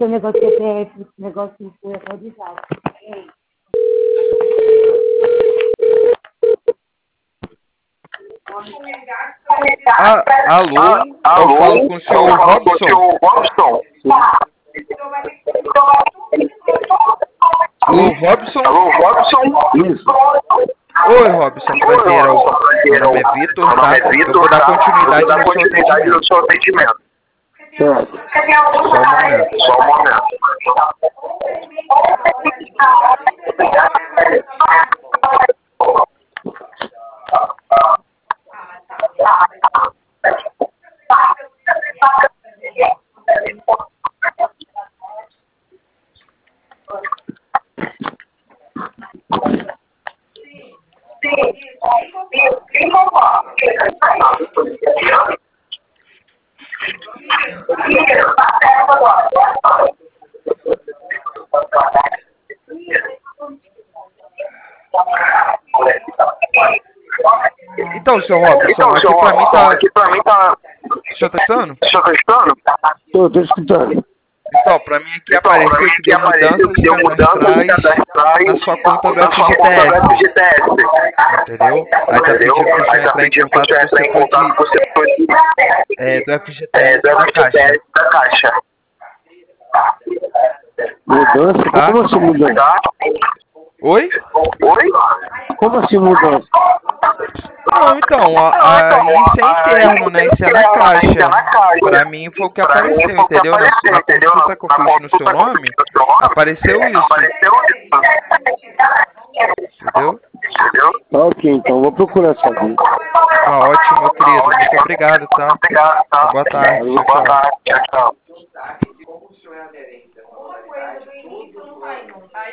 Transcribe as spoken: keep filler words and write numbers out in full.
esse negócio de C P F, esse negócio que foi atualizado. Ah, alô? Eu falo com o senhor Robson. Alô, Robson? Alô, Robson? Isso. Oi, Robson, prazer. Meu nome é Vitor, tá? Eu vou dar continuidade no seu atendimento. Certo. Só um momento. Só um momento. Então, senhor Robson, Então, aqui senhor pra mim Robson, tá... aqui pra mim tá... O senhor tá escutando? O senhor tá escutando? Tô, tô escutando. Então, pra mim aqui Então, pra mim apareceu que aqui deu apareceu mudanças que deu mudanças cadastrais na sua conta do na sua conta do F G T S. F G T S. Entendeu? Aí tá Entendeu? pedindo pro senhor Aí tá entrar em pedindo pro contato senhor com o entrar em setor contato com o de, setor de... é, do F G T É, S do da F G T Caixa. S da Caixa. Mudança? Tá? Como assim mudança? Oi? Oi? Como assim mudança? Não, então, a, a, isso é interno, né? Isso é na Caixa. Pra mim foi o que Pra mim apareceu, foi o que entendeu? Na, apareceu, na entendeu? consulta que eu Na fiz no seu consulta que eu nome, fiz no seu nome, apareceu isso, apareceu isso. entendeu? Entendeu? Ok, então vou procurar saber. Tá ótimo, meu querido. Muito obrigado, tá? Obrigado, tá? Boa tarde. Tchau, Boa tchau. tarde. Tchau, tchau.